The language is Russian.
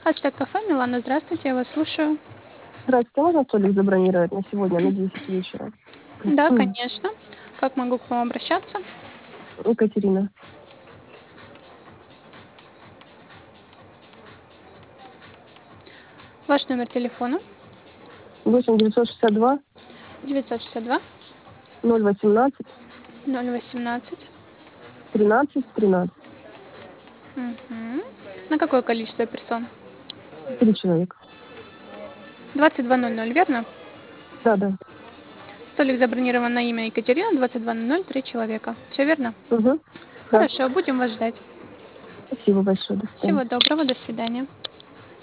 Астек кафе, Милана, здравствуйте, я вас слушаю. Здравствуйте, можно столик забронировать на сегодня на 10 вечера? Да, конечно. Как могу к вам обращаться? Екатерина. Ваш номер телефона 8 962 962 018 018. 13 13. На какое количество персон? 3 человека. 22:00, верно? Да, да. Столик забронирован на имя Екатерина, 22:00, 3 человека. Все верно? Угу. Да. Хорошо, будем вас ждать. Спасибо большое. До свидания. Всего доброго, до свидания.